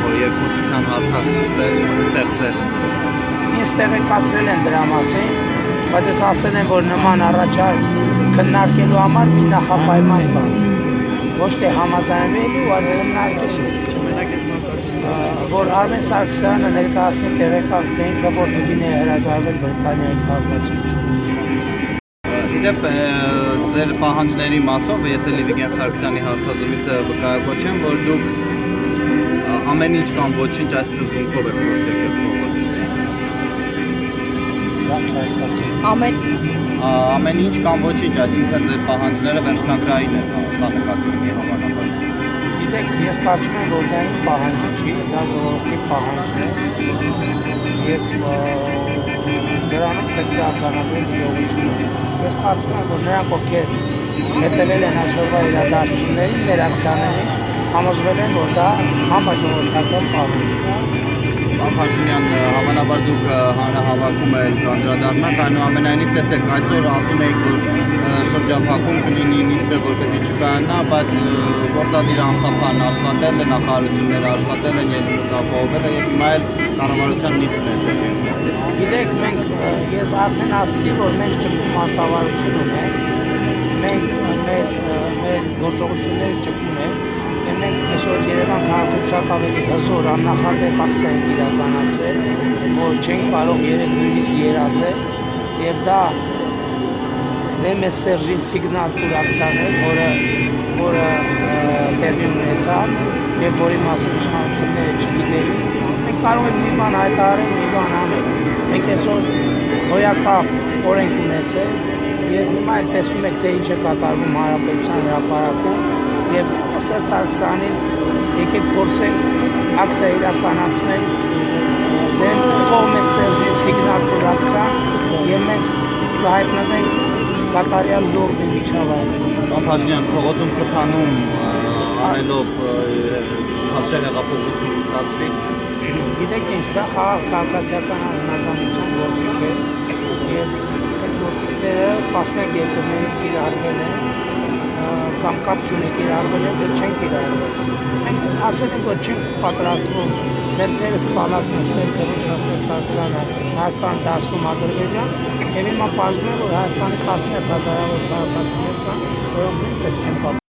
երկխոսության հարթակ ստեղծել։ Ինձ տեղեկացրել են դրա մասին, բայց ես ասել եմ, որ նման առաջարկ քննարկելու համար մի նախապայման կա։ Ոչ թե համաձայնվելու, այլ որ Արմեն Սարգսյանը ներկայացնի տեղեկալ թե ինքը որտեղին է հրաժարվել Բրիտանիայի քաղաքացիությունից։ Իդեպ ձեր պահանջների մասով ես էլի Վիգեն Սարգսյանի հարցազրույցը վկայակոչեմ, որ դուք ամեն ինչ կամ ոչինչ այս սկզբունքով եք գործել ամեն ինչ կամ ոչինչ, այսինքն ձեր պահանջները վերջնագրային են, սա նկատի ունի հավանաբար։ Գիտեք, ես կարծում եմ, որ դա իմ պահանջը չի, դա ժողովրդի պահանջն է և դրանում պետք է արձանագրել իրողությունը։ Ես կարծում եմ, որ նրանք, ովքեր հետևել են այսօրվա իրադարձություններին, ռեակցիաներին, համոզվել են, որ դա համաժողովրդական պահանջ է։ Պարոն Փաշինյան, հավանաբար դուք հանրահավաքում եք անդրադառնաք, այնուամենայնիվ տեսեք, այսօր ասում եք, որ շրջափակում կլինի նիստը որպեսզի չկայանա, բայց գործադիր անխափան աշխատել է, նախարարությունները աշխատել են, ելույթ ապահովել է եւ հիմա էլ կառավարության նիստն է տեղի ունեցել։ Գիտեք, ես արդեն ասացի, որ մենք ճկուն մարտավարություն ունենք, մենք մեր գործողությունները ճկուն են, եւ մենք այսօր Երևան քաղաքում շատ ավելի հզոր աննախադեպ ակցիա ենք իրականացրել, որ չենք կարող նույնիսկ երազել, եւ դա դեմ է Սերժին սիգնալ ակցիան է, որը տեղի ունեցավ եւ որի մասին իշխանությունները չգիտեին։ Մենք կարող ենք մի բան հայտարարել, մի բան անել։ Մենք այսօր հոյակապ օրենք ունեցել եւ հիմա էլ տեսնում եք, թե ինչ է կատարվում Հանրապետության հրապարակում եւ Սերժ Սարգսյանին եկեք փորձենք ակցիա իրականացնել դեմ կողմը Սերժի սիգնալ ակցիան եւ մենք կհայտնվենք կատարյալ լուրջ միջավայրում։ Պարոն Փաշինյան, փողոցում խցանում անելով հաշվի հեղափոխություն ստացվի։ Գիտեք ինչ, դա քաղաքական անհնազանդության գործիք է եւ այդ գործիքները տասնյակ երկրներից կիրառվել են կամ կապ չունի կիրառվել են, դե չեն կիրառվել։ Մենք ասել ենք, որ չենք պատրաստվում ձեռքերս ծալած նստել, թե ոնց ասել Սարգսյանը Հայաստան դարձնում Ադրբեջան, եւ հիմա պարզվում է, որ Հայաստանի տասնյակ հազարավոր քաղաքացիներ կան, որոնք նույնպես չեն